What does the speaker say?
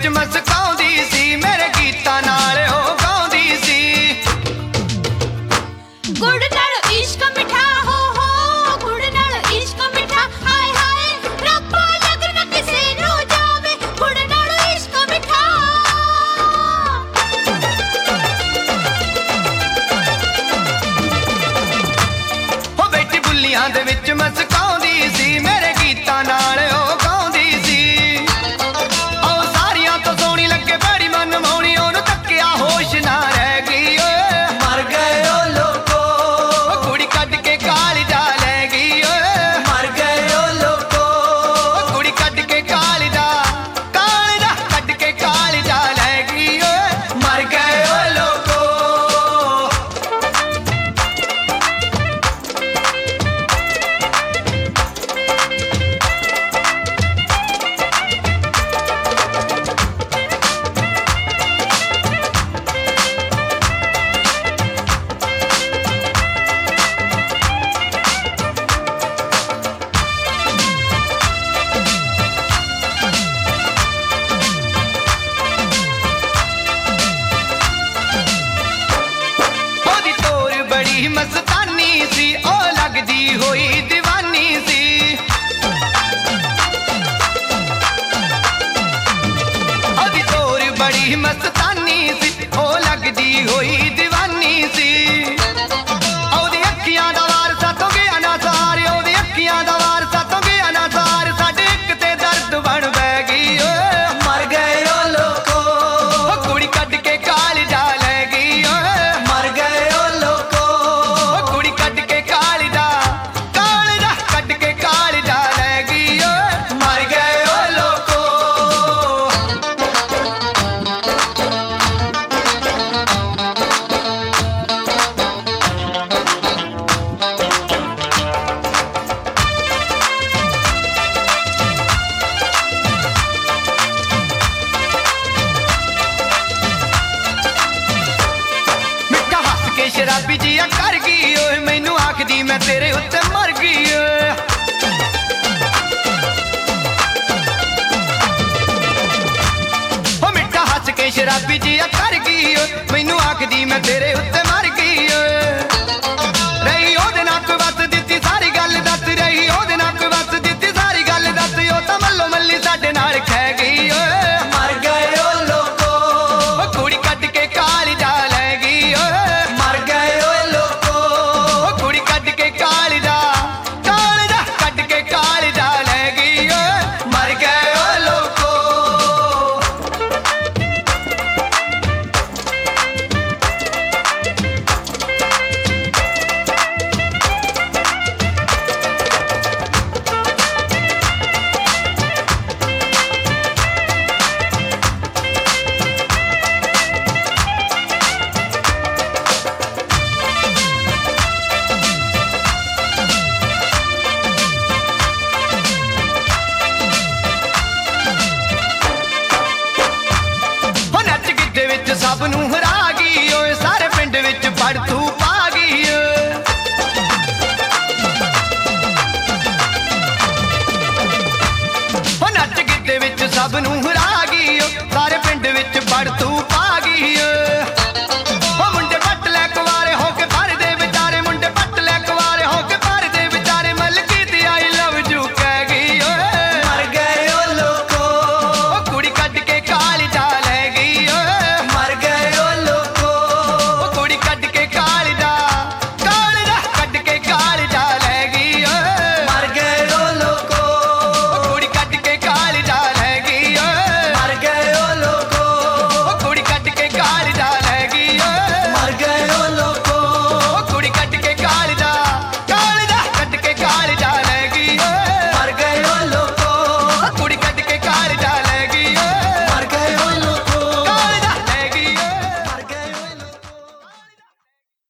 ਵਿੱਚ ਮਸਕਾਉਂਦੀ ਸੀ, ਮੇਰੇ ਗੀਤਾਂ ਨਾਲ ਉਹ ਗਾਉਂਦੀ ਸੀ। ਗੁੜ ਨਾਲ ਇਸ਼ਕ ਮਿੱਠਾ ਹੋ ਗੁੜ ਨਾਲ ਇਸ਼ਕ ਮਿੱਠਾ, ਹਾਏ ਹਾਏ ਰੱਬਾ ਲੱਗ ਨਾ ਕਿਸੇ ਨੂੰ ਜਾਵੇ, ਗੁੜ ਨਾਲ ਇਸ਼ਕ ਮਿੱਠਾ। ਉਹ ਬੈਠੀ ਬੁੱਲੀਆਂ ਦੇ ਵਿੱਚ ਮਸਕਾਉਂਦੀ ਸੀ, ਮੇਰੇ ਗੀਤਾਂ ਨਾਲ ਉਹ ਗਾਉਂਦੀ ਸੀ। ਉਹ ਸਾਰੀਆਂ ਤੋਂ ਸੋਹਣੀ ਲੱਗੇ ਬੜੀ ਮਨ ਮੋਹਣੀ, ਉਹਨੂੰ ਤੱਕਿਆ ਹੋਸ਼ ਨਾ ਰਹਿ ਗਈ ਓਏ, ਮਰ ਗਏ ਓ ਲੋਕੋ। ਉਹ ਕੁੜੀ ਕੱਢ ਕੇ ਕਾਲਜਾ ਲੈ ਗਈ ਓਏ, ਮਰ ਗਏ ਓ ਲੋਕੋ। ਉਹ ਕੁੜੀ ਕੱਢ ਕੇ ਕਾਲਜਾ ਕੱਢ ਕੇ ਕਾਲਜਾ ਲੈ ਗਈ ਓਏ, ਮਰ ਗਏ ਓ ਲੋਕੋ। ਮਸਤਾਨੀ ਸੀ ਉਹ ਲੱਗਦੀ ਹੋਈ دیਵਾਨੀ ਸੀ, ਉਹਦੀ ਤੋਰ ਬੜੀ ਮਸਤਾਨੀ ਸੀ, ਉਹ ਲੱਗਦੀ ਹੋਈ دیਵਾਨੀ ਸੀ। ਉਹਦੀ ਅੱਖੀਆਂ ਦਾ ਵਾਰ ਸਾਤੋਂ ਗਿਆ ਨਾ ਸਾਰ, ਉਹਦੀ ਅੱਖੀਆਂ ਦਾ ਵਾਰ ਸਾਤੋਂ ਗਿਆ ਨਾ ਸਾਰ, ਸਾਡੇ ਇੱਕ ਤੇ ਦਰਦ ਬਣ ਬਹਿ ਗਈ ਓਏ, ਮਰ ਗਏ ਓ ਲੋਕੋ। ਉਹ ਕੁੜੀ ਕੱਢ ਕੇ ਕਾਲਜਾ ਲੈ ਗਈ ਓਏ, ਮਰ ਗਏ ਓ ਲੋਕੋ। ਕੱਢ ਕੇ ਕਾਲਜਾ ਕੱਢ ਕੇ ਕਾਲਜਾ ਲੈ ਗਈ ਓਏ, ਮਰ ਗਏ ਓ ਲੋਕੋ। ਮਿੱਠਾ ਹੱਸ ਕੇ ਸ਼ਰਾਬੀ ਜੀਆ ਕਰ ਗਈ ਓਏ, ਮੈਨੂੰ ਆਖਦੀ ਮੈਂ ਤੇਰੇ ਉੱਤੇ ਮਰ ਗਈ ਓਏ। ਉਹ ਮਿੱਠਾ ਹੱਸ ਕੇ ਸ਼ਰਾਬੀ ਜੀਆ ਕਰ ਗਈ ਓਏ, ਮੈਨੂੰ ਆਖਦੀ ਮੈਂ ਤੇਰੇ ਉੱਤੇ ਮਰ